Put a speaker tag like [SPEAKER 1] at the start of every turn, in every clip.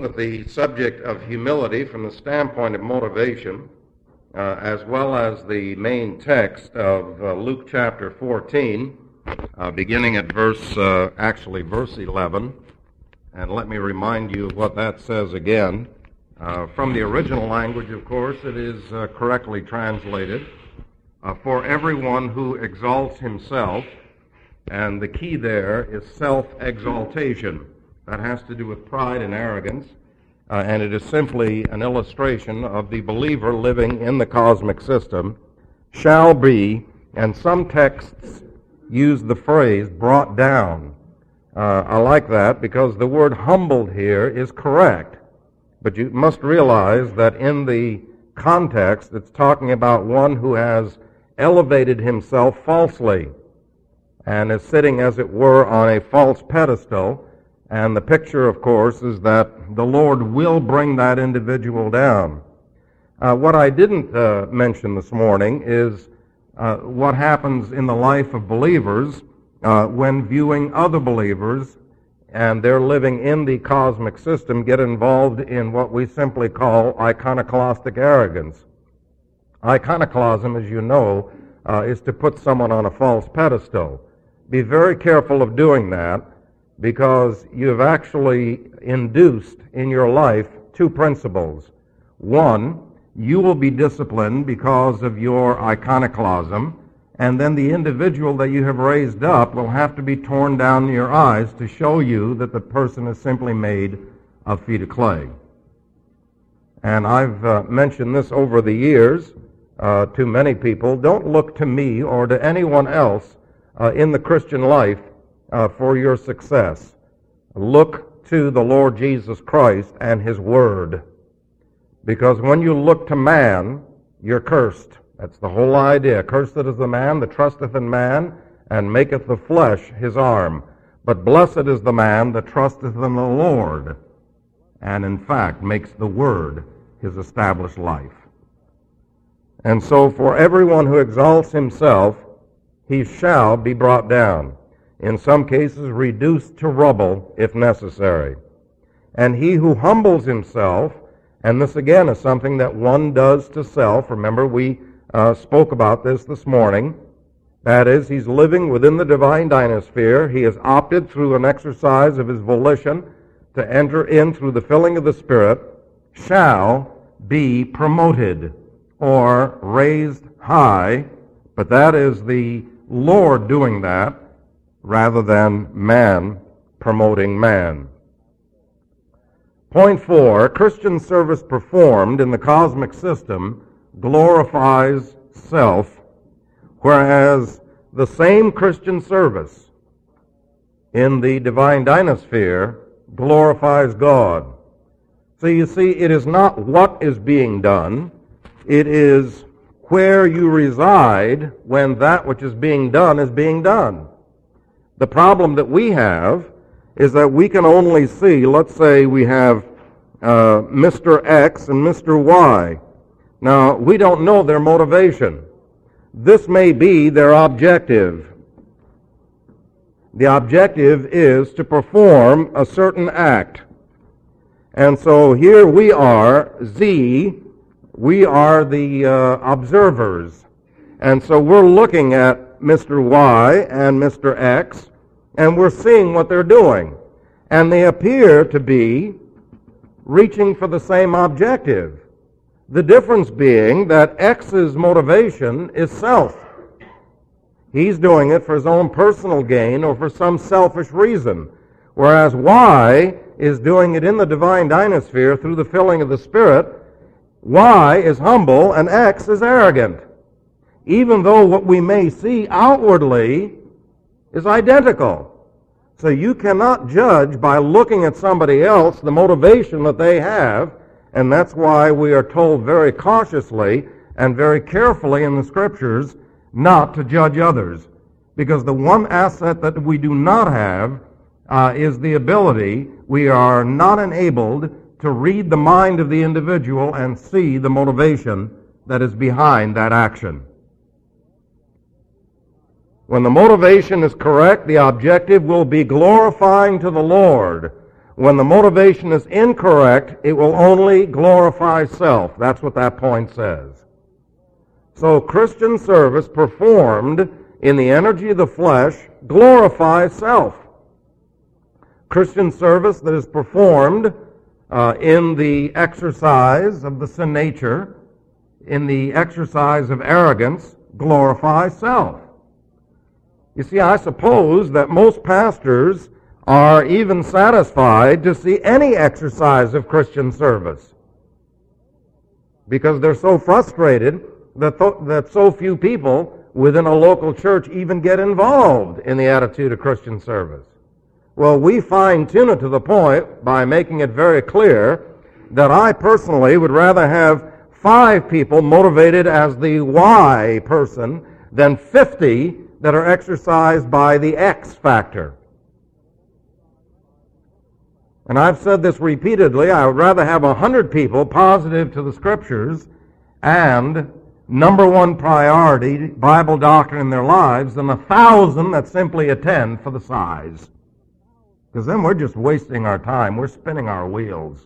[SPEAKER 1] with the subject of humility from the standpoint of motivation, as well as the main text of Luke chapter 14, beginning at verse 11. And let me remind you of what that says again. From the original language, of course, it is correctly translated. For everyone who exalts himself, and the key there is self-exaltation. That has to do with pride and arrogance, and it is simply an illustration of the believer living in the cosmic system, shall be, and some texts use the phrase brought down. I like that because the word humbled here is correct, but you must realize that in the context it's talking about one who has elevated himself falsely and is sitting, as it were, on a false pedestal. And the picture, of course, is that the Lord will bring that individual down. What I didn't mention this morning is what happens in the life of believers when viewing other believers and they're living in the cosmic system get involved in what we simply call iconoclastic arrogance. Iconoclasm, as you know, is to put someone on a false pedestal. Be very careful of doing that, because you've actually induced in your life two principles. One, you will be disciplined because of your iconoclasm, and then the individual that you have raised up will have to be torn down in your eyes to show you that the person is simply made of feet of clay. And I've mentioned this over the years to many people. Don't look to me or to anyone else in the Christian life for your success. Look to the Lord Jesus Christ and His Word. Because when you look to man, you're cursed. That's the whole idea. Cursed is the man that trusteth in man, and maketh the flesh his arm. But blessed is the man that trusteth in the Lord, and in fact makes the Word his established life. And so for everyone who exalts himself, he shall be brought down. In some cases reduced to rubble if necessary. And he who humbles himself, and this again is something that one does to self. Remember, we spoke about this morning. That is, he's living within the divine dynasphere. He has opted through an exercise of his volition to enter in through the filling of the Spirit, shall be promoted or raised high. But that is the Lord doing that, rather than man promoting man. Point 4, Christian service performed in the cosmic system glorifies self, whereas the same Christian service in the divine dynasphere glorifies God. So you see, it is not what is being done, it is where you reside when that which is being done is being done. The problem that we have is that we can only see, let's say we have Mr. X and Mr. Y. Now, we don't know their motivation. This may be their objective. The objective is to perform a certain act. And so here we are, Z, we are the observers. And so we're looking at Mr. Y and Mr. X, and we're seeing what they're doing. And they appear to be reaching for the same objective. The difference being that X's motivation is self. He's doing it for his own personal gain or for some selfish reason, whereas Y is doing it in the divine dynasphere through the filling of the Spirit. Y is humble and X is arrogant, even though what we may see outwardly is identical. So you cannot judge by looking at somebody else the motivation that they have, and that's why we are told very cautiously and very carefully in the Scriptures not to judge others. Because the one asset that we do not have is the ability, we are not enabled to read the mind of the individual and see the motivation that is behind that action. When the motivation is correct, the objective will be glorifying to the Lord, when the motivation is incorrect, it will only glorify self. That's what that point says. So Christian service performed in the energy of the flesh glorifies self. Christian service that is performed in the exercise of the sin nature, in the exercise of arrogance, glorifies self. You see, I suppose that most pastors are even satisfied to see any exercise of Christian service because they're so frustrated that so few people within a local church even get involved in the attitude of Christian service. Well, we fine-tune it to the point by making it very clear that I personally would rather have 5 people motivated as the Y person than 50 that are exercised by the X factor. And I've said this repeatedly, I would rather have 100 people positive to the Scriptures and number one priority, Bible doctrine in their lives, than 1,000 that simply attend for the size. Because then we're just wasting our time. We're spinning our wheels.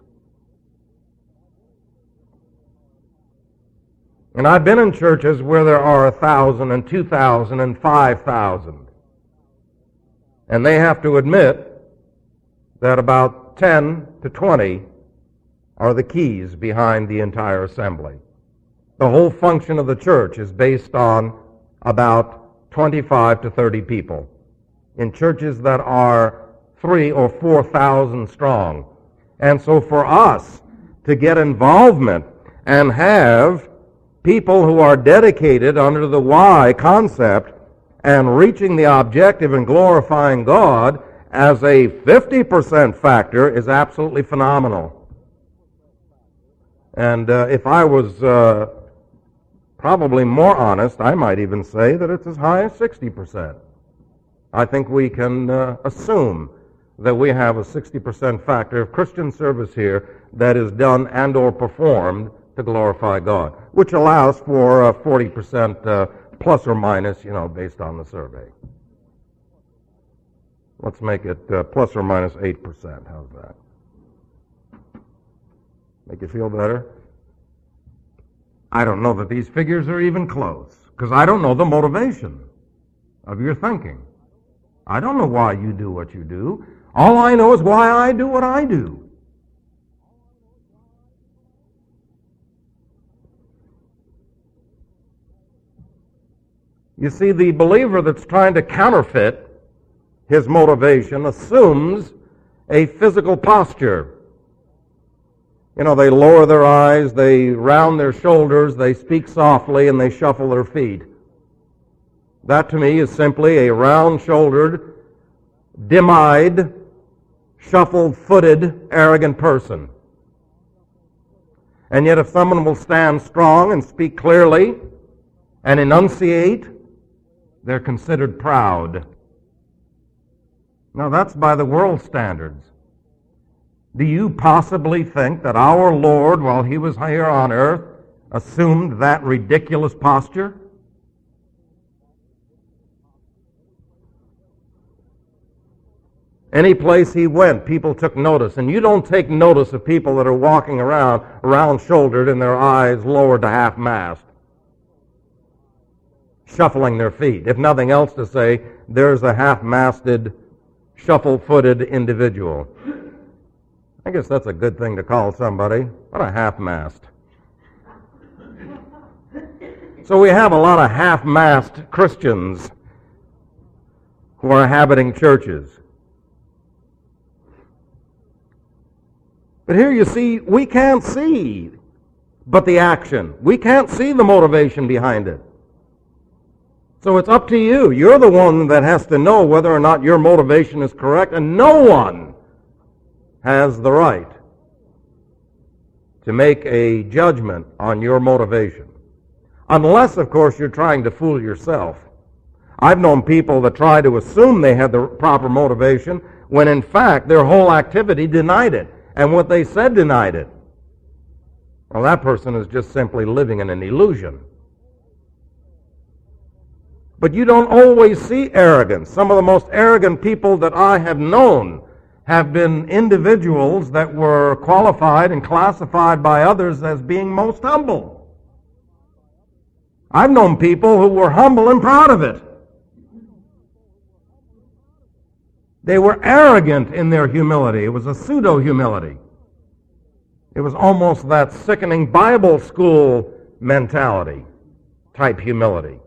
[SPEAKER 1] And I've been in churches where there are 1,000 and 2,000 and 5,000. And they have to admit that about 10 to 20 are the keys behind the entire assembly. The whole function of the church is based on about 25 to 30 people. In churches that are 3,000 or 4,000 strong. And so for us to get involvement and have people who are dedicated under the why concept and reaching the objective and glorifying God as a 50% factor is absolutely phenomenal. And if I was probably more honest, I might even say that it's as high as 60%. I think we can assume that we have a 60% factor of Christian service here that is done and or performed to glorify God, which allows for 40% plus or minus, based on the survey. Let's make it plus or minus 8%. How's that? Make you feel better? I don't know that these figures are even close, because I don't know the motivation of your thinking. I don't know why you do what you do. All I know is why I do what I do. You see, the believer that's trying to counterfeit his motivation assumes a physical posture. They lower their eyes, they round their shoulders, they speak softly, and they shuffle their feet. That to me is simply a round-shouldered, dim-eyed, shuffle-footed, arrogant person. And yet if someone will stand strong and speak clearly and enunciate, they're considered proud. Now that's by the world standards. Do you possibly think that our Lord, while He was here on earth, assumed that ridiculous posture? Any place He went, people took notice. And you don't take notice of people that are walking around round-shouldered and their eyes lowered to half-mast, shuffling their feet. If nothing else to say, there's a half-masted, shuffle-footed individual. I guess that's a good thing to call somebody. What a half-mast. So we have a lot of half-mast Christians who are inhabiting churches. But here you see, we can't see but the action. We can't see the motivation behind it. So it's up to you. You're the one that has to know whether or not your motivation is correct, and no one has the right to make a judgment on your motivation. Unless, of course, you're trying to fool yourself. I've known people that try to assume they had the proper motivation when in fact their whole activity denied it, and what they said denied it. Well, that person is just simply living in an illusion. But you don't always see arrogance. Some of the most arrogant people that I have known
[SPEAKER 2] have been individuals that were qualified and classified by others as being most humble. I've known people who were humble and proud of it. They were arrogant in their humility. It was a pseudo-humility. It was almost that sickening Bible school mentality type humility.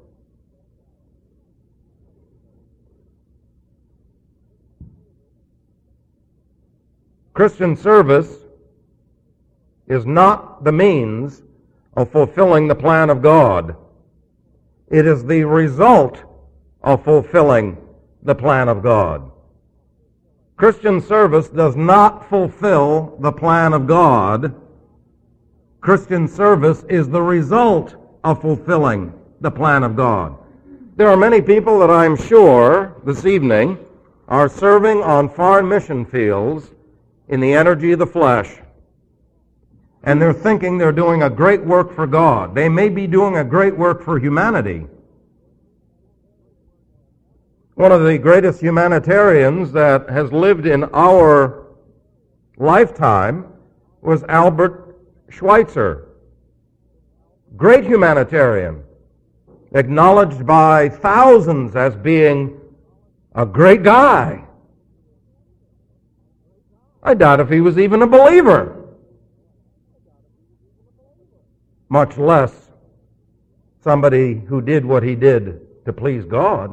[SPEAKER 2] Christian service is not the means of fulfilling the plan of God. It is the result of fulfilling the plan of God. Christian service does not fulfill the plan of God. Christian service is the result of fulfilling the plan of God. There are many people that I'm sure this evening are serving on foreign mission fields in the energy of the flesh. And they're thinking they're doing a great work for God. They may be doing a great work for humanity. One of the greatest humanitarians that has lived in our lifetime was Albert Schweitzer. Great humanitarian, acknowledged by thousands as being a great guy. I doubt if he was even a believer, much less somebody who did what he did to please God.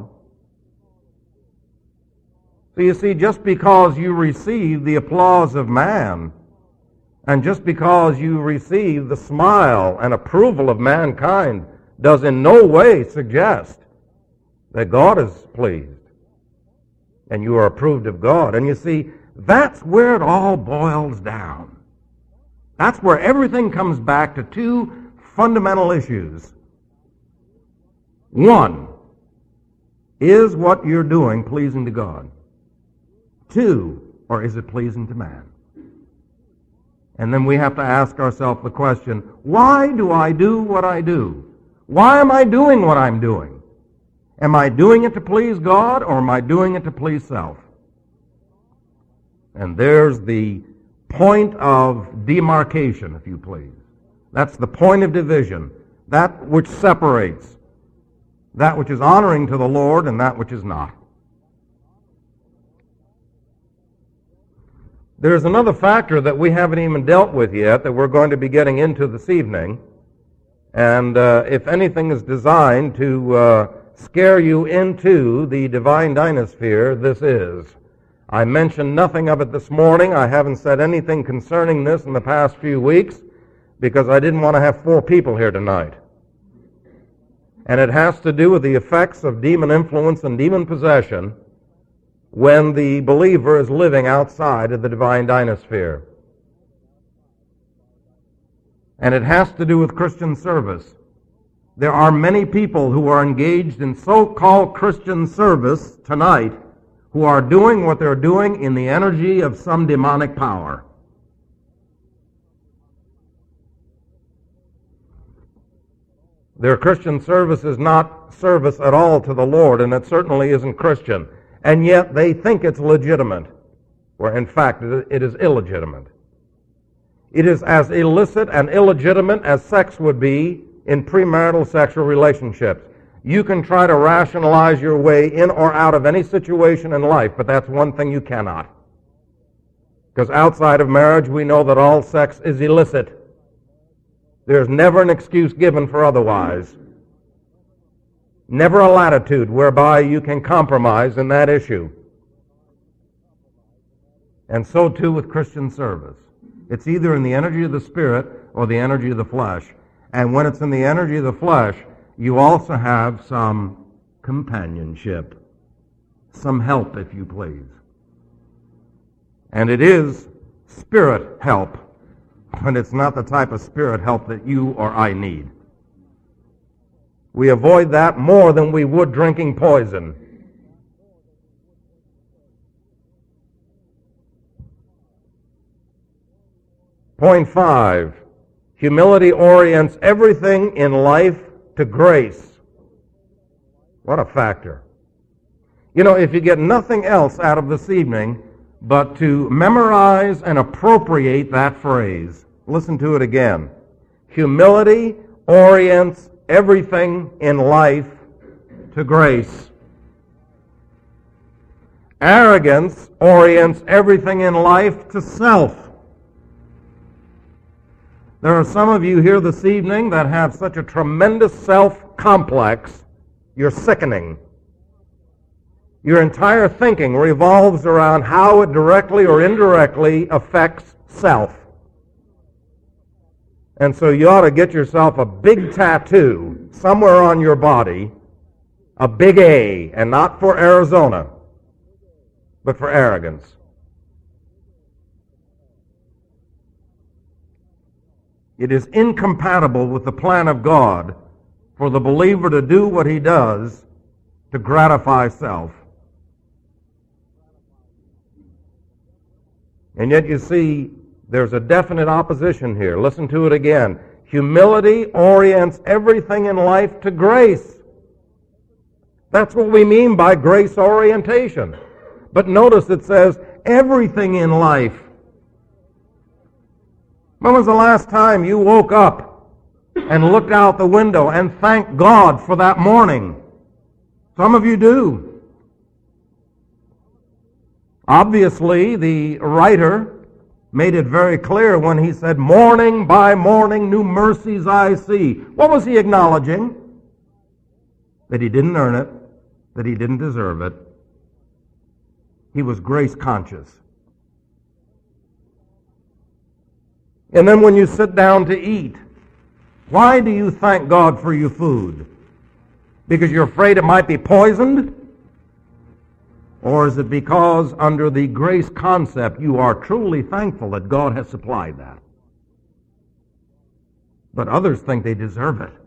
[SPEAKER 2] So you see, just because you receive the applause of man, and just because you receive the smile and approval of mankind, does in no way suggest that God is pleased and you are approved of God. And you see, that's where it all boils down. That's where everything comes back to two fundamental issues. One, is what you're doing pleasing to God? Two, or is it pleasing to man? And then we have to ask ourselves the question, why do I do what I do? Why am I doing what I'm doing? Am I doing it to please God, or am I doing it to please self? And there's the point of demarcation, if you please. That's the point of division, that which separates that which is honoring to the Lord and that which is not. There's another factor that we haven't even dealt with yet that we're going to be getting into this evening. And if anything is designed to scare you into the divine dynasphere, this is. I mentioned nothing of it this morning. I haven't said anything concerning this in the past few weeks because I didn't want to have 4 people here tonight. And it has to do with the effects of demon influence and demon possession when the believer is living outside of the divine dynasphere. And it has to do with Christian service. There are many people who are engaged in so-called Christian service tonight who are doing what they're doing in the energy of some demonic power. Their Christian service is not service at all to the Lord, and it certainly isn't Christian. And yet they think it's legitimate, where in fact it is illegitimate. It is as illicit and illegitimate as sex would be in premarital sexual relationships. You can try to rationalize your way in or out of any situation in life, but that's one thing you cannot. Because outside of marriage, we know that all sex is illicit. There's never an excuse given for otherwise. Never a latitude whereby you can compromise in that issue. And so too with Christian service. It's either in the energy of the Spirit or the energy of the flesh. And when it's in the energy of the flesh, you also have some companionship, some help, if you please. And it is spirit help, when it's not the type of spirit help that you or I need. We avoid that more than we would drinking poison. Point 5, humility orients everything in life to grace. What a factor. You know, if you get nothing else out of this evening, but to memorize and appropriate that phrase. Listen to it again. Humility orients everything in life to grace. Arrogance orients everything in life to self. There are some of you here this evening that have such a tremendous self-complex, you're sickening. Your entire thinking revolves around how it directly or indirectly affects self. And so you ought to get yourself a big tattoo somewhere on your body, a big A, and not for Arizona, but for arrogance. It is incompatible with the plan of God for the believer to do what he does to gratify self. And yet you see, there's a definite opposition here. Listen to it again. Humility orients everything in life to grace. That's what we mean by grace orientation. But notice it says everything in life. When was the last time you woke up and looked out the window and thanked God for that morning? Some of you do. Obviously, the writer made it very clear when he said, morning by morning new mercies I see. What was he acknowledging? That he didn't earn it, that he didn't deserve it. He was grace conscious. And then when you sit down to eat, why do you thank God for your food? Because you're afraid it might be poisoned? Or is it because under the grace concept you are truly thankful that God has supplied that? But others think they deserve it.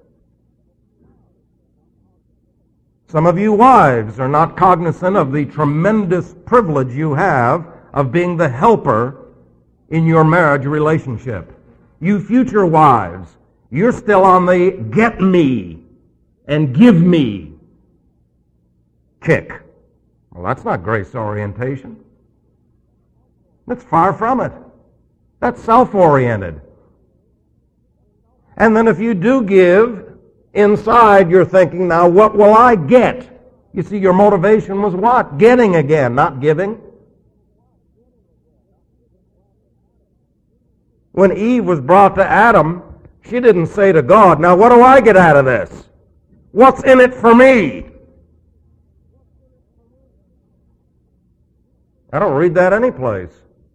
[SPEAKER 2] Some of you wives are not cognizant of the tremendous privilege you have of being the helper in your marriage relationship. You future wives, you're still on the get me and give me kick. Well, that's not grace orientation. That's far from it. That's self-oriented. And then if you do give, inside you're thinking, now what will I get? You see, your motivation was what? Getting again, not giving. When Eve was brought to Adam, she didn't say to God, now what do I get out of this? What's in it for me? I don't read that anyplace.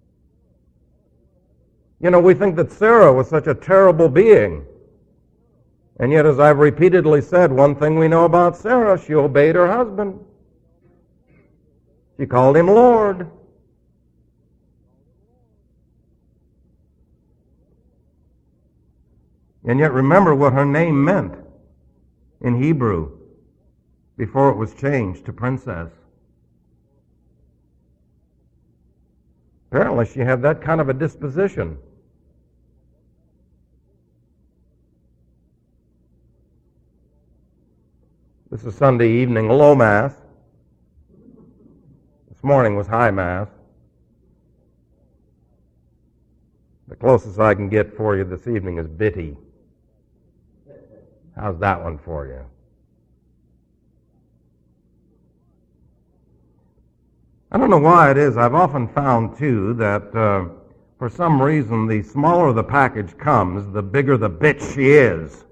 [SPEAKER 2] You know, we think that Sarah was such a terrible being. And yet, as I've repeatedly said, one thing we know about Sarah, she obeyed her husband. She called him Lord. And yet remember what her name meant in Hebrew before it was changed to princess. Apparently she had that kind of a disposition. This is Sunday evening, low Mass. This morning was high Mass. The closest I can get for you this evening is bitty. How's that one for you? I don't know why it is. I've often found, too, that for some reason the smaller the package comes, the bigger the bitch she is.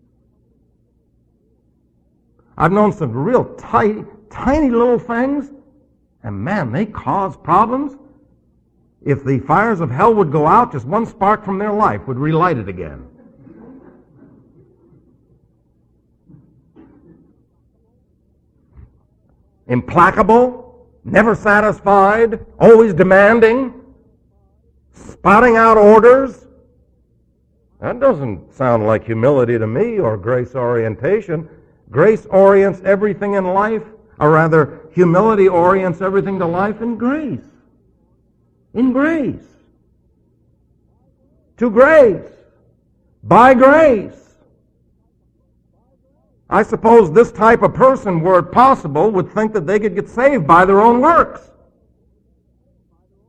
[SPEAKER 2] I've known some real tiny little things, and man, they cause problems. If the fires of hell would go out, just one spark from their life would relight it again. Implacable, never satisfied, always demanding, spouting out orders. That doesn't sound like humility to me or grace orientation. Grace orients everything in life, or rather, humility orients everything to life in grace. In grace. To grace. By grace. I suppose this type of person, were it possible, would think that they could get saved by their own works.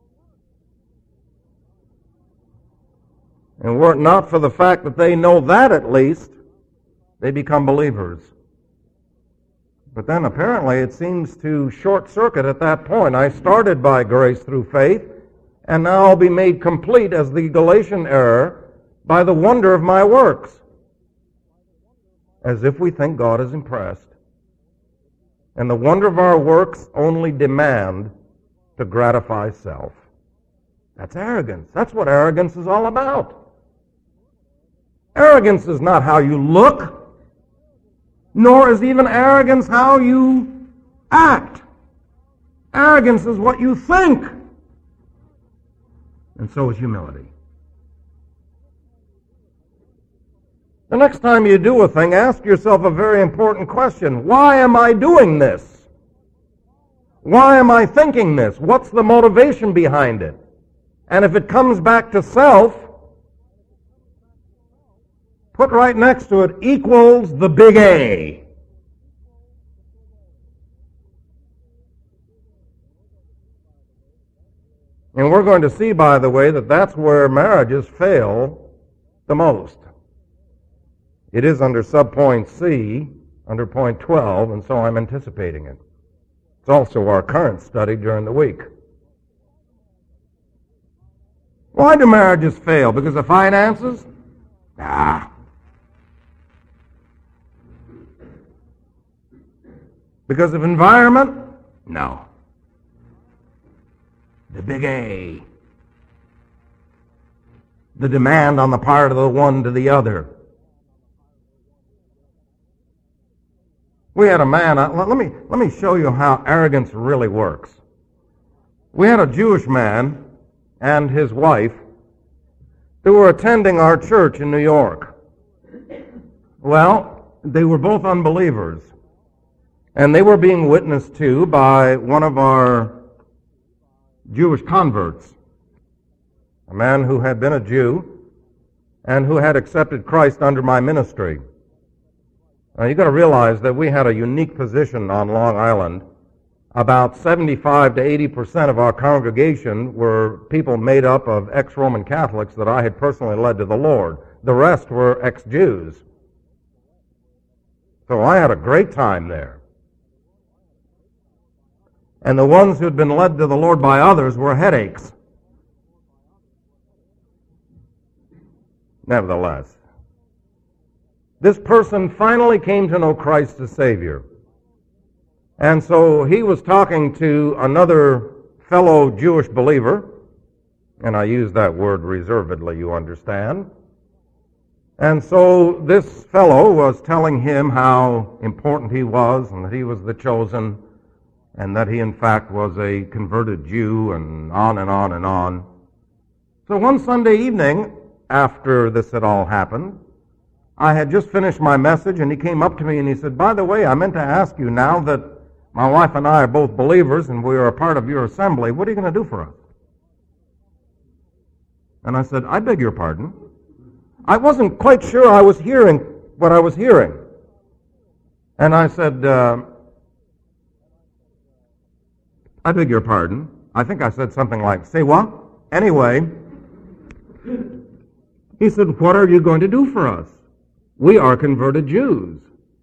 [SPEAKER 2] And were it not for the fact that they know that at least, they become believers. But then apparently it seems to short circuit at that point. I started by grace through faith, and now I'll be made complete as the Galatian error by the wonder of my works. As if we think God is impressed. And the wonder of our works only demand to gratify self. That's arrogance. That's what arrogance is all about. Arrogance is not how you look, nor is even arrogance how you act. Arrogance is what you think. And so is humility. The next time you do a thing, ask yourself a very important question. Why am I doing this? Why am I thinking this? What's the motivation behind it? And if it comes back to self, put right next to it equals the big A. And we're going to see, by the way, that that's where marriages fail the most. It is under subpoint C, under point 12, and so I'm anticipating it. It's also our current study during the week. Why do marriages fail? Because of finances? Nah. Because of environment? No. The big A. The demand on the part of the one to the other. We had a man, let me show you how arrogance really works. We had a Jewish man and his wife who were attending our church in New York. Well, they were both unbelievers. And they were being witnessed to by one of our Jewish converts, a man who had been a Jew and who had accepted Christ under my ministry. Now, you've got to realize that we had a unique position on Long Island. About 75 to 80% of our congregation were people made up of ex-Roman Catholics that I had personally led to the Lord. The rest were ex-Jews. So I had a great time there. And the ones who had been led to the Lord by others were headaches. Nevertheless, this person finally came to know Christ as Savior. And so he was talking to another fellow Jewish believer, and I use that word reservedly, you understand. And so this fellow was telling him how important he was, and that he was the chosen, and that he in fact was a converted Jew, and on and on and on. So one Sunday evening, after this had all happened, I had just finished my message, and he came up to me and he said, "By the way, I meant to ask you, now that my wife and I are both believers and we are a part of your assembly, what are you going to do for us?" And I said, "I beg your pardon." I wasn't quite sure I was hearing what I was hearing. And I said, "I beg your pardon." I think I said something like, "Say what?" Anyway, he said, "What are you going to do for us? We are converted Jews."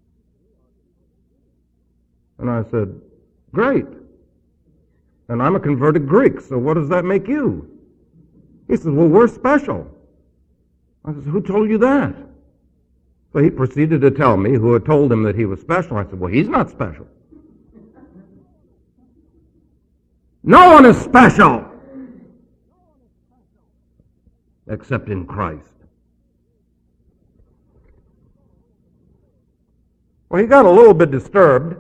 [SPEAKER 2] And I said, "Great. And I'm a converted Greek, so what does that make you?" He said, "Well, we're special." I said, "Who told you that?" So he proceeded to tell me who had told him that he was special. I said, "Well, he's not special. No one is special except in Christ." Well, he got a little bit disturbed,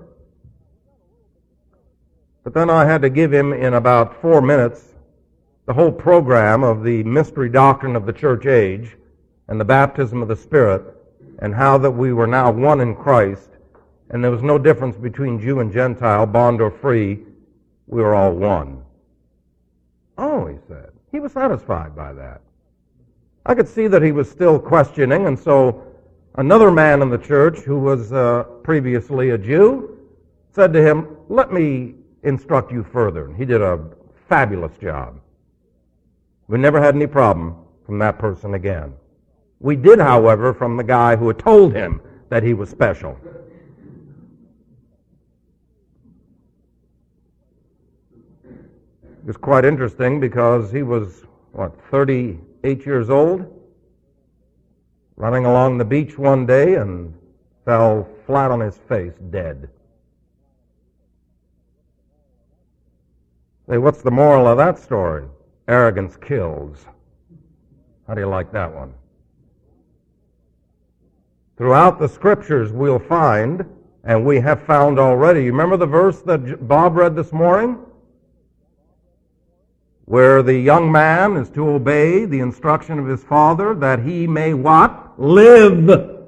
[SPEAKER 2] but then I had to give him in about 4 minutes the whole program of the mystery doctrine of the church age and the baptism of the Spirit, and how that we were now one in Christ, and there was no difference between Jew and Gentile, bond or free. We were all one. "Oh," he said. He was satisfied by that. I could see that he was still questioning, and so another man in the church who was previously a Jew said to him, "Let me instruct you further." And he did a fabulous job. We never had any problem from that person again. We did, however, from the guy who had told him that he was special. It was quite interesting because he was, 38 years old, running along the beach one day and fell flat on his face, dead. Say, what's the moral of that story? Arrogance kills. How do you like that one? Throughout the Scriptures we'll find, and we have found already, you remember the verse that Bob read this morning? Where the young man is to obey the instruction of his father that he may what? Live.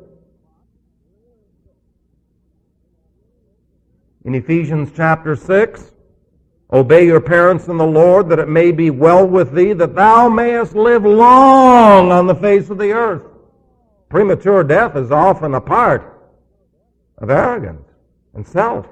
[SPEAKER 2] In Ephesians chapter 6, obey your parents in the Lord, that it may be well with thee, that thou mayest live long on the face of the earth. Premature death is often a part of arrogance and self.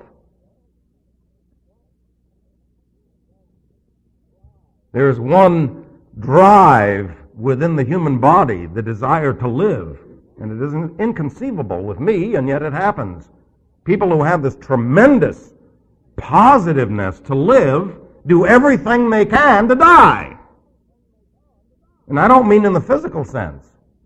[SPEAKER 2] There's one drive within the human body, the desire to live. And it isn't inconceivable with me, and yet it happens. People who have this tremendous positiveness to live do everything they can to die. And I don't mean in the physical sense.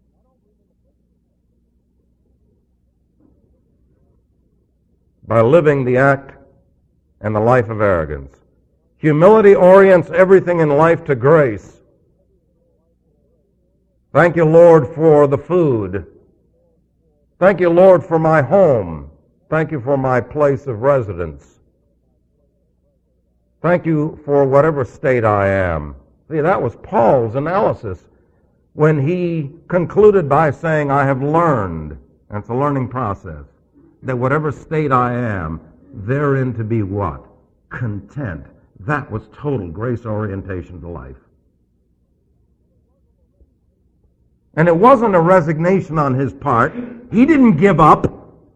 [SPEAKER 2] By living the act and the life of arrogance. Humility orients everything in life to grace. Thank you, Lord, for the food. Thank you, Lord, for my home. Thank you for my place of residence. Thank you for whatever state I am. See, that was Paul's analysis when he concluded by saying, I have learned, and it's a learning process, that whatever state I am, therein to be what? Content. That was total grace orientation to life. And it wasn't a resignation on his part. He didn't give up.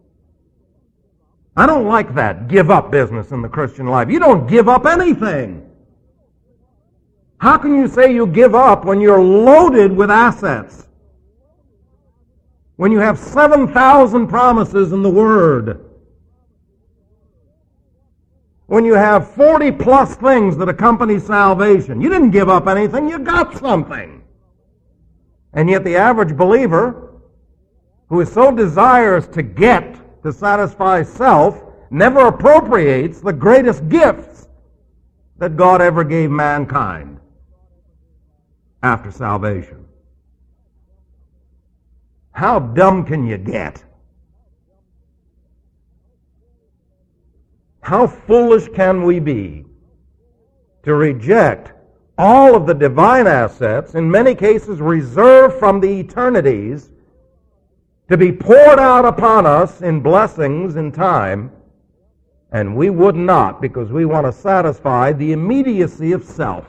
[SPEAKER 2] I don't like that give up business in the Christian life. You don't give up anything. How can you say you give up when you're loaded with assets? When you have 7,000 promises in the Word? When you have 40 plus things that accompany salvation? You didn't give up anything, you got something. And yet the average believer, who is so desirous to get, to satisfy self, never appropriates the greatest gifts that God ever gave mankind after salvation. How dumb can you get? How foolish can we be to reject all of the divine assets, in many cases reserved from the eternities, to be poured out upon us in blessings in time, and we would not because we want to satisfy the immediacy of self.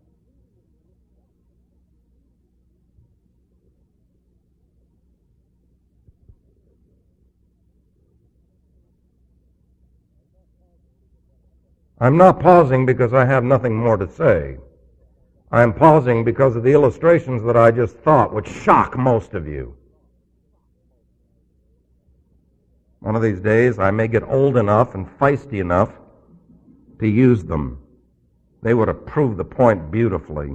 [SPEAKER 2] I'm not pausing because I have nothing more to say. I'm pausing because of the illustrations that I just thought would shock most of you. One of these days I may get old enough and feisty enough to use them. They would have proved the point beautifully.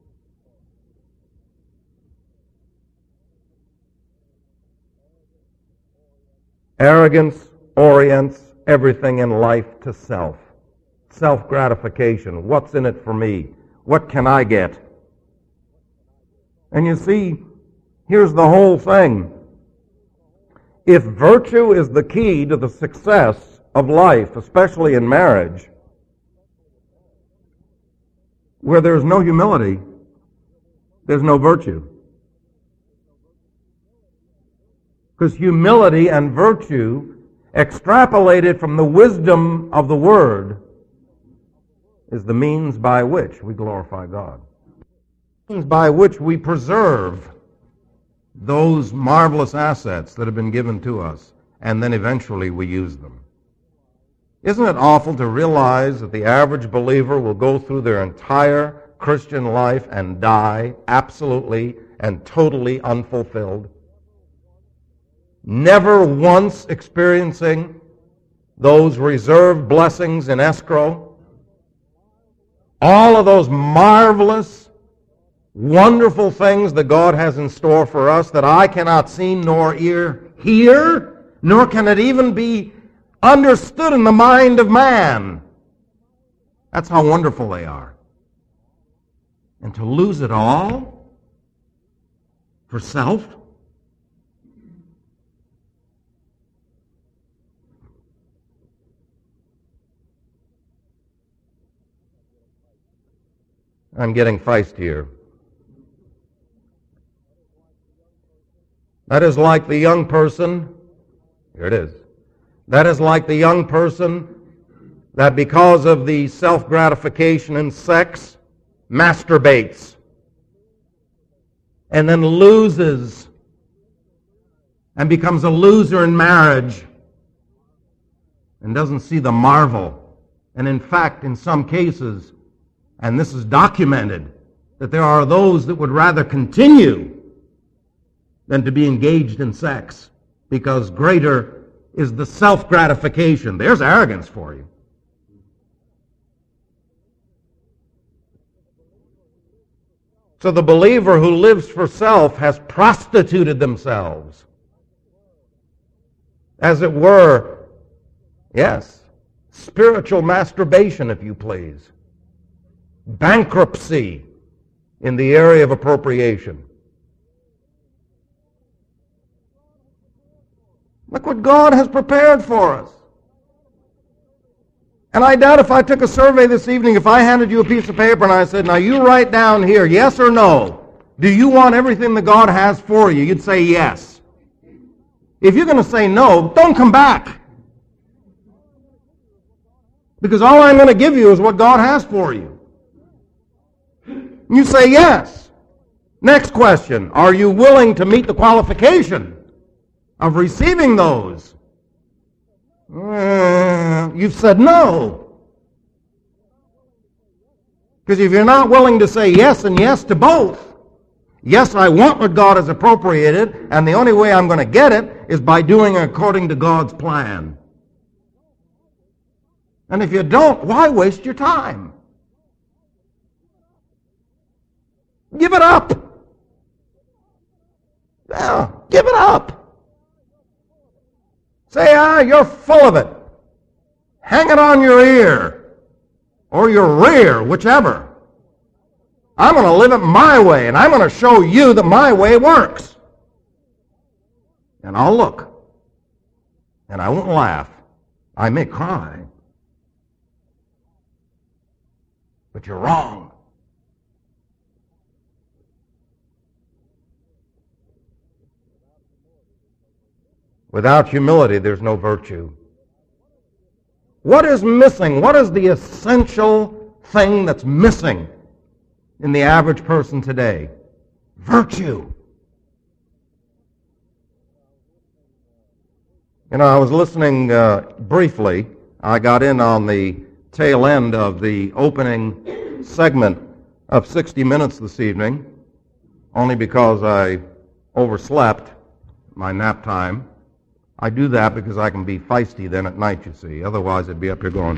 [SPEAKER 2] Arrogance orients everything in life to self. Self-gratification. What's in it for me? What can I get? And you see, here's the whole thing. If virtue is the key to the success of life, especially in marriage, where there's no humility, there's no virtue. Because humility and virtue, extrapolated from the wisdom of the Word, is the means by which we glorify God. Means by which we preserve those marvelous assets that have been given to us, and then eventually we use them. Isn't it awful to realize that the average believer will go through their entire Christian life and die absolutely and totally unfulfilled. Never once experiencing those reserved blessings in escrow. All of those marvelous, wonderful things that God has in store for us that eye cannot see nor ear hear, nor can it even be understood in the mind of man. That's how wonderful they are. And to lose it all for self? I'm getting feisty here. That is like the young person, here it is. That is like the young person that because of the self-gratification in sex, masturbates and then loses and becomes a loser in marriage and doesn't see the marvel. And in fact, in some cases, and this is documented, that there are those that would rather continue than to be engaged in sex because greater is the self-gratification. There's arrogance for you. So the believer who lives for self has prostituted themselves. As it were, yes, spiritual masturbation, if you please. Bankruptcy in the area of appropriation. Look what God has prepared for us. And I doubt if I took a survey this evening, if I handed you a piece of paper and I said, now you write down here, yes or no, do you want everything that God has for you? You'd say yes. If you're going to say no, don't come back. Because all I'm going to give you is what God has for you. You say yes. Next question, are you willing to meet the qualification of receiving those? You've said no. Because if you're not willing to say yes and yes to both, yes, I want what God has appropriated, and the only way I'm going to get it is by doing it according to God's plan. And if you don't, why waste your time? Give it up. Yeah, give it up. Say, you're full of it. Hang it on your ear or your rear, whichever. I'm going to live it my way, and I'm going to show you that my way works. And I'll look, and I won't laugh. I may cry. But you're wrong. Without humility, there's no virtue. What is missing? What is the essential thing that's missing in the average person today? Virtue. You know, I was listening briefly. I got in on the tail end of the opening segment of 60 Minutes this evening, only because I overslept my nap time. I do that because I can be feisty then at night, you see. Otherwise, I'd be up here going.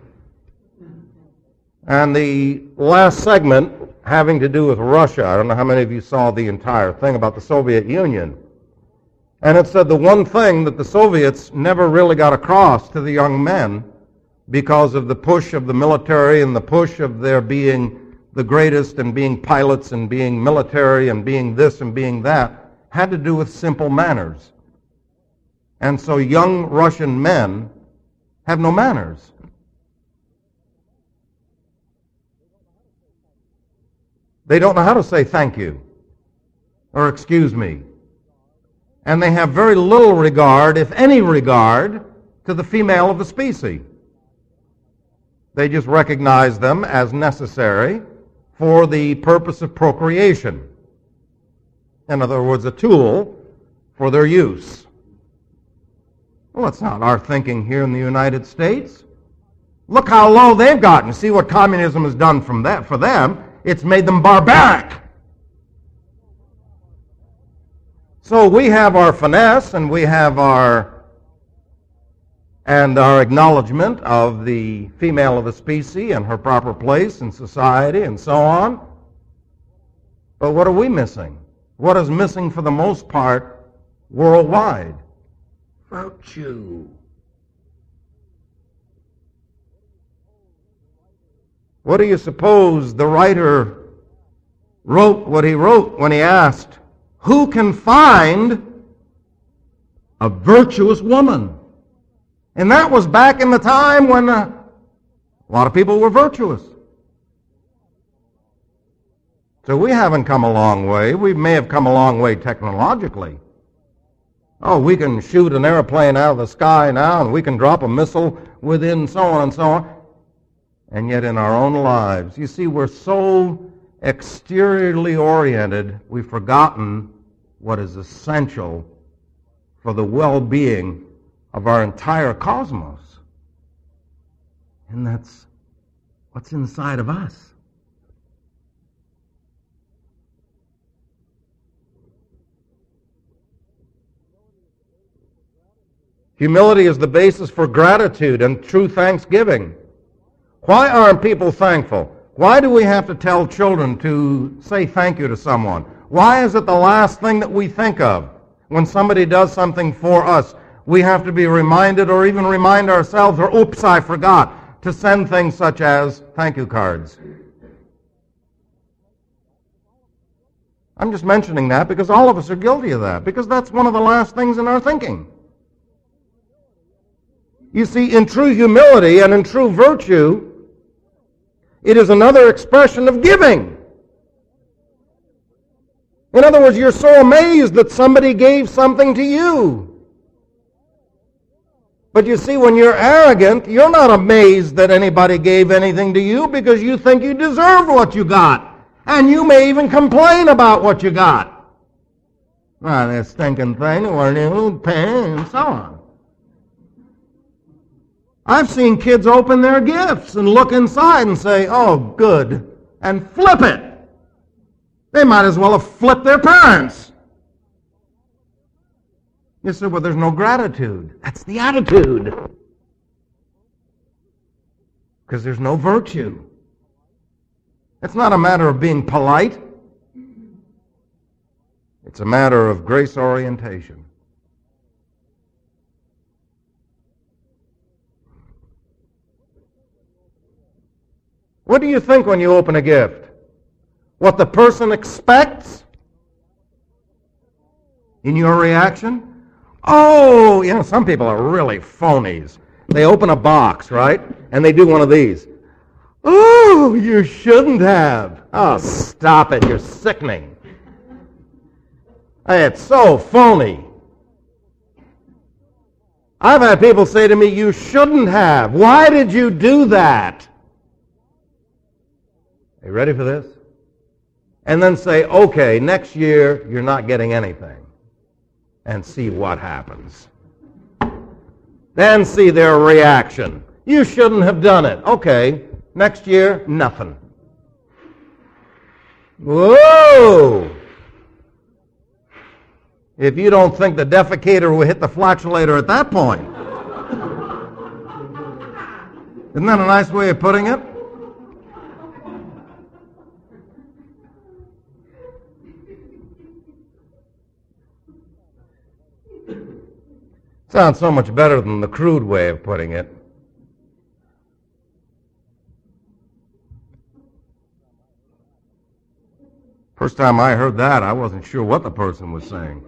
[SPEAKER 2] And the last segment having to do with Russia. I don't know how many of you saw the entire thing about the Soviet Union. And it said the one thing that the Soviets never really got across to the young men because of the push of the military and the push of their being the greatest and being pilots and being military and being this and being that had to do with simple manners. And so young Russian men have no manners. They don't know how to say thank you or excuse me. And they have very little regard, if any regard, to the female of the species. They just recognize them as necessary for the purpose of procreation. In other words, a tool for their use. Well, that's not our thinking here in the United States. Look how low they've gotten. See what communism has done for them. It's made them barbaric. So we have our finesse and we have our acknowledgement of the female of the species and her proper place in society and so on. But what are we missing? What is missing for the most part worldwide? Virtue. What do you suppose the writer wrote what he wrote when he asked, who can find a virtuous woman? And that was back in the time when a lot of people were virtuous. So we haven't come a long way. We may have come a long way technologically. Oh, we can shoot an airplane out of the sky now, and we can drop a missile within so on and so on. And yet in our own lives, you see, we're so exteriorly oriented, we've forgotten what is essential for the well-being of our entire cosmos. And that's what's inside of us. Humility is the basis for gratitude and true thanksgiving. Why aren't people thankful? Why do we have to tell children to say thank you to someone? Why is it the last thing that we think of? When somebody does something for us, we have to be reminded or even remind ourselves, or oops, I forgot, to send things such as thank you cards. I'm just mentioning that because all of us are guilty of that, because that's one of the last things in our thinking. You see, in true humility and in true virtue, it is another expression of giving. In other words, you're so amazed that somebody gave something to you. But you see, when you're arrogant, you're not amazed that anybody gave anything to you because you think you deserved what you got. And you may even complain about what you got. Ah, that stinking thing, or new pen, and so on. I've seen kids open their gifts and look inside and say, oh, good, and flip it. They might as well have flipped their parents. You say, well, there's no gratitude. That's the attitude. Because there's no virtue. It's not a matter of being polite. It's a matter of grace orientation. What do you think when you open a gift? What the person expects in your reaction? Oh, you know, some people are really phonies. They open a box, right? And they do one of these. Oh, you shouldn't have. Oh, stop it. You're sickening. It's so phony. I've had people say to me, you shouldn't have. Why did you do that? Are you ready for this? And then say, okay, next year you're not getting anything. And see what happens. Then see their reaction. You shouldn't have done it. Okay, next year, nothing. Whoa! If you don't think the defecator will hit the flatulator at that point. Isn't that a nice way of putting it? Sounds so much better than the crude way of putting it. First time I heard that, I wasn't sure what the person was saying.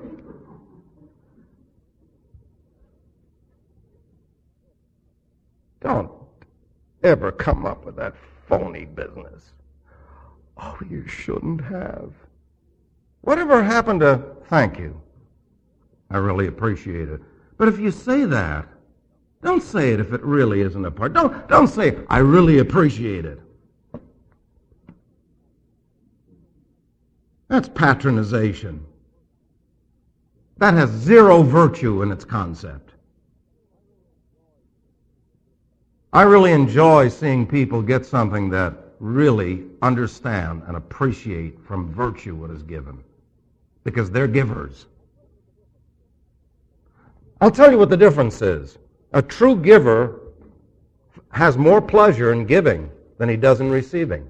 [SPEAKER 2] Don't ever come up with that phony business. Oh, you shouldn't have. Whatever happened to thank you? I really appreciate it. But if you say that, don't say it if it really isn't a part. Don't say, I really appreciate it. That's patronization. That has zero virtue in its concept. I really enjoy seeing people get something that really understand and appreciate from virtue what is given. Because they're givers. I'll tell you what the difference is. A true giver has more pleasure in giving than he does in receiving.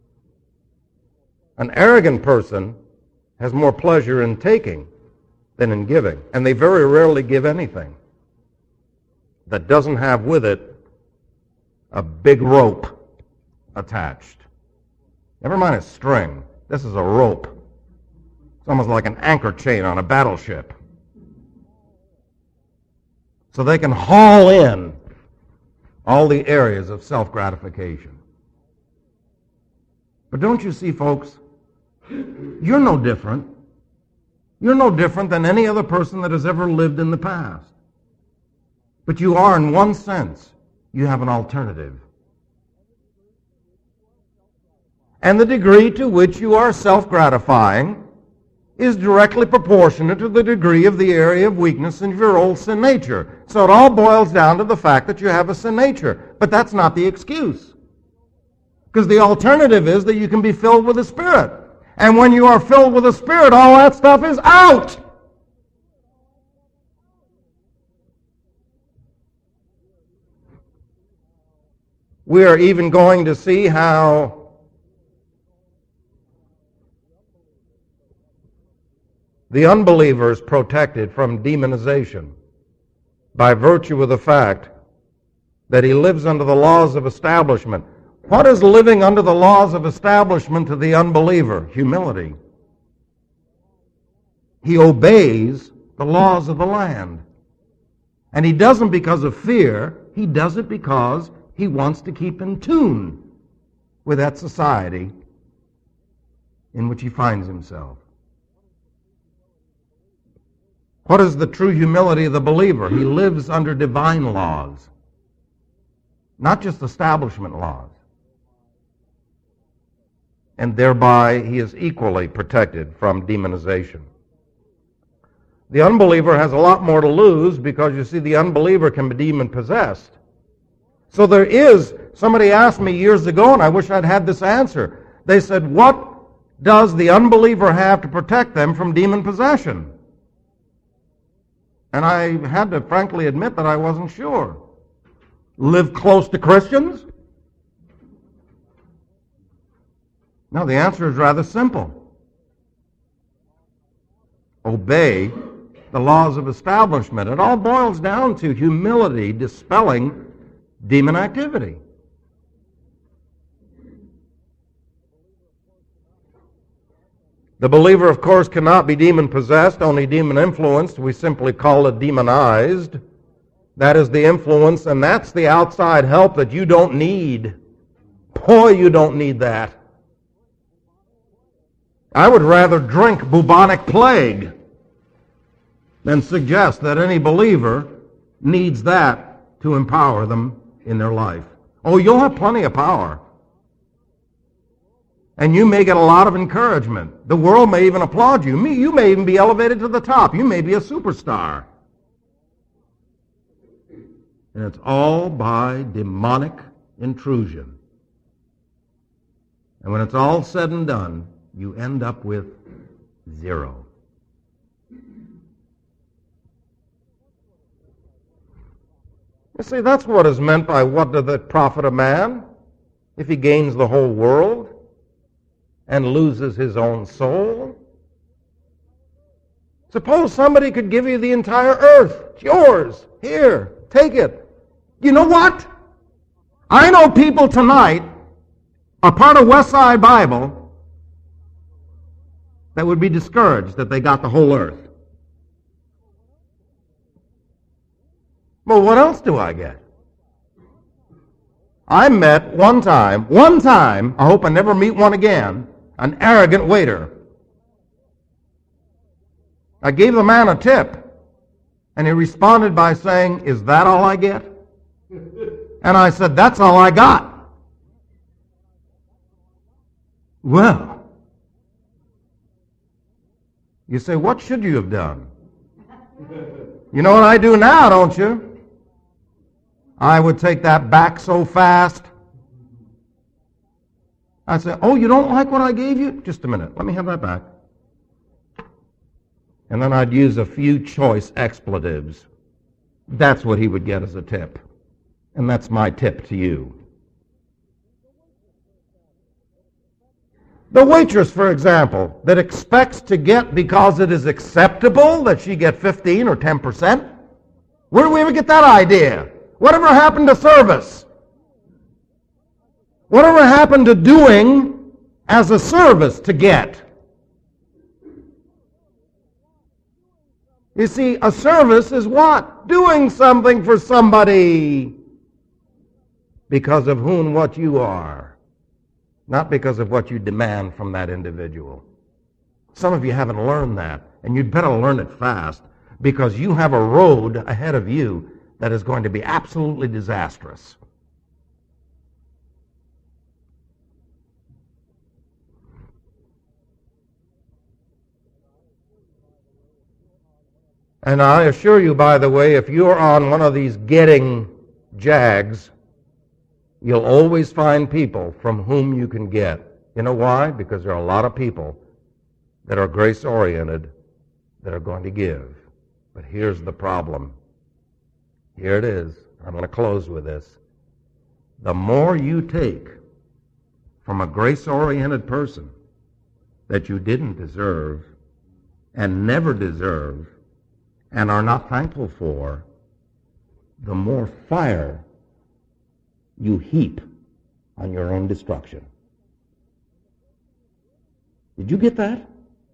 [SPEAKER 2] An arrogant person has more pleasure in taking than in giving, and they very rarely give anything that doesn't have with it a big rope attached. Never mind a string. This is a rope. It's almost like an anchor chain on a battleship. So they can haul in all the areas of self-gratification. But don't you see, folks, you're no different. You're no different than any other person that has ever lived in the past. But you are, in one sense, you have an alternative. And the degree to which you are self-gratifying is directly proportionate to the degree of the area of weakness in your old sin nature. So it all boils down to the fact that you have a sin nature. But that's not the excuse. Because the alternative is that you can be filled with the Spirit. And when you are filled with the Spirit, all that stuff is out. We are even going to see how the unbeliever is protected from demonization by virtue of the fact that he lives under the laws of establishment. What is living under the laws of establishment to the unbeliever? Humility. He obeys the laws of the land. And he doesn't because of fear. He does it because he wants to keep in tune with that society in which he finds himself. What is the true humility of the believer? He lives under divine laws, not just establishment laws. And thereby he is equally protected from demonization. The unbeliever has a lot more to lose because, you see, the unbeliever can be demon-possessed. So there is, somebody asked me years ago, and I wish I'd had this answer. They said, what does the unbeliever have to protect them from demon possession? And I had to frankly admit that I wasn't sure. Live close to Christians? No, the answer is rather simple. Obey the laws of establishment. It all boils down to humility dispelling demon activity. The believer, of course, cannot be demon-possessed, only demon-influenced. We simply call it demonized. That is the influence, and that's the outside help that you don't need. Boy, you don't need that. I would rather drink bubonic plague than suggest that any believer needs that to empower them in their life. Oh, you'll have plenty of power. And you may get a lot of encouragement. The world may even applaud you. You may even be elevated to the top. You may be a superstar. And it's all by demonic intrusion. And when it's all said and done, you end up with zero. You see, that's what is meant by what doth it profit a man if he gains the whole world and loses his own soul? Suppose somebody could give you the entire earth. It's yours. Here, take it. You know what? I know people tonight, a part of Westside Bible, that would be discouraged that they got the whole earth. Well, what else do I get? I met one time, I hope I never meet one again, an arrogant waiter. I gave the man a tip, and he responded by saying, "Is that all I get?" And I said, "That's all I got." Well, you say, what should you have done? You know what I do now, don't you? I would take that back so fast. I'd say, "Oh, you don't like what I gave you? Just a minute. Let me have that back." And then I'd use a few choice expletives That's what he would get as a tip. And that's my tip to you. The waitress, for example, that expects to get, because it is acceptable, that she get 15 or 10%. Where do we ever get that idea? Whatever happened to service? Whatever happened to doing as a service to get? You see, a service is what? Doing something for somebody because of who and what you are, not because of what you demand from that individual. Some of you haven't learned that, and you'd better learn it fast, because you have a road ahead of you that is going to be absolutely disastrous. And I assure you, by the way, if you're on one of these getting jags, you'll always find people from whom you can get. You know why? Because there are a lot of people that are grace-oriented that are going to give. But here's the problem. Here it is. I'm going to close with this. The more you take from a grace-oriented person that you didn't deserve and never deserve and are not thankful for, the more fire you heap on your own destruction. Did you get that?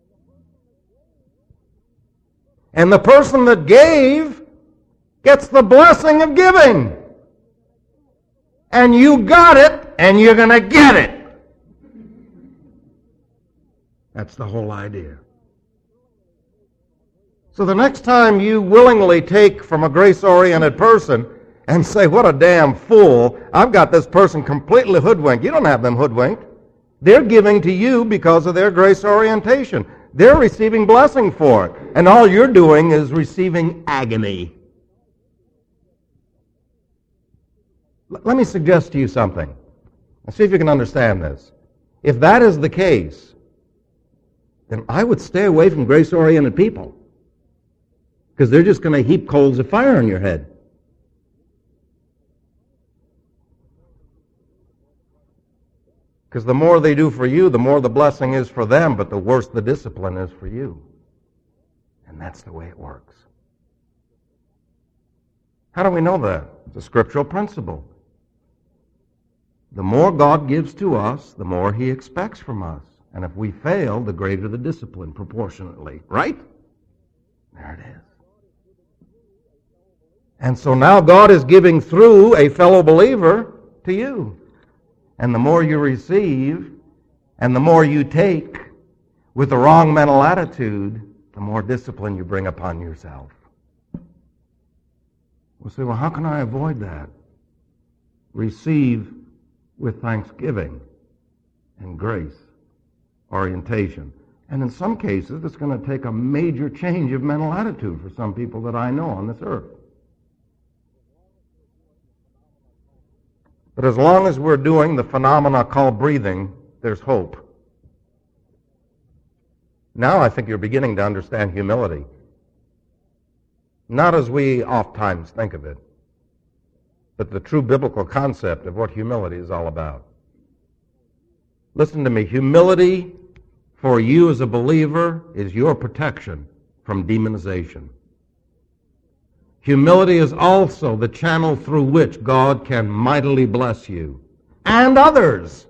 [SPEAKER 2] And the person that gave gets the blessing of giving. And you got it, and you're going to get it. That's the whole idea. So the next time you willingly take from a grace-oriented person and say, what a damn fool, I've got this person completely hoodwinked. You don't have them hoodwinked. They're giving to you because of their grace orientation. They're receiving blessing for it. And all you're doing is receiving agony. Let me suggest to you something. Let's see if you can understand this. If that is the case, then I would stay away from grace-oriented people, because they're just going to heap coals of fire on your head. Because the more they do for you, the more the blessing is for them, but the worse the discipline is for you. And that's the way it works. How do we know that? It's a scriptural principle. The more God gives to us, the more He expects from us. And if we fail, the greater the discipline proportionately. Right? There it is. And so now God is giving through a fellow believer to you. And the more you receive and the more you take with the wrong mental attitude, the more discipline you bring upon yourself. We'll say, well, how can I avoid that? Receive with thanksgiving and grace orientation. And in some cases, it's going to take a major change of mental attitude for some people that I know on this earth. But as long as we're doing the phenomena called breathing, there's hope. Now I think you're beginning to understand humility. Not as we oftentimes think of it, but the true biblical concept of what humility is all about. Listen to me. Humility for you as a believer is your protection from demonization. Humility is also the channel through which God can mightily bless you and others.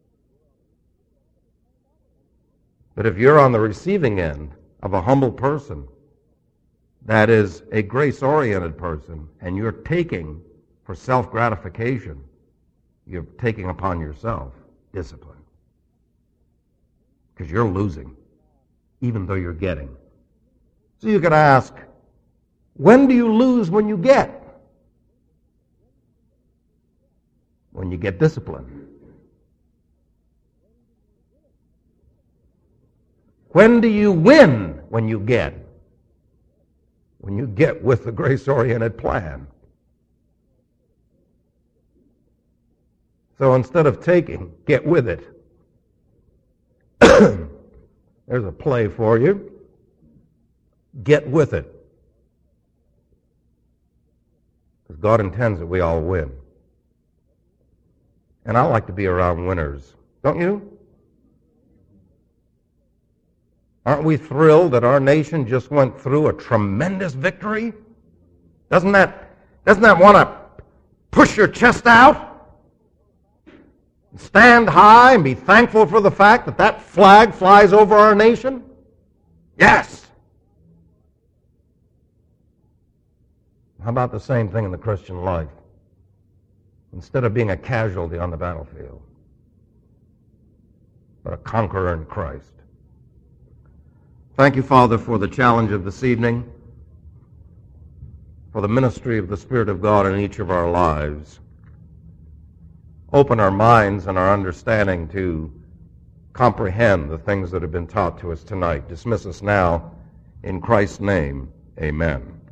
[SPEAKER 2] But if you're on the receiving end of a humble person, that is a grace-oriented person, and you're taking for self-gratification, you're taking upon yourself discipline. Because you're losing, even though you're getting. So you could ask, when do you lose when you get? When you get discipline. When do you win when you get? When you get with the grace-oriented plan. So instead of taking, get with it. There's a play for you. Get with it. Because God intends that we all win. And I like to be around winners. Don't you? Aren't we thrilled that our nation just went through a tremendous victory? Doesn't that want to push your chest out? Stand high and be thankful for the fact that that flag flies over our nation? Yes. How about the same thing in the Christian life? Instead of being a casualty on the battlefield, but a conqueror in Christ. Thank you, Father, for the challenge of this evening, for the ministry of the Spirit of God in each of our lives. Open our minds and our understanding to comprehend the things that have been taught to us tonight. Dismiss us now in Christ's name. Amen.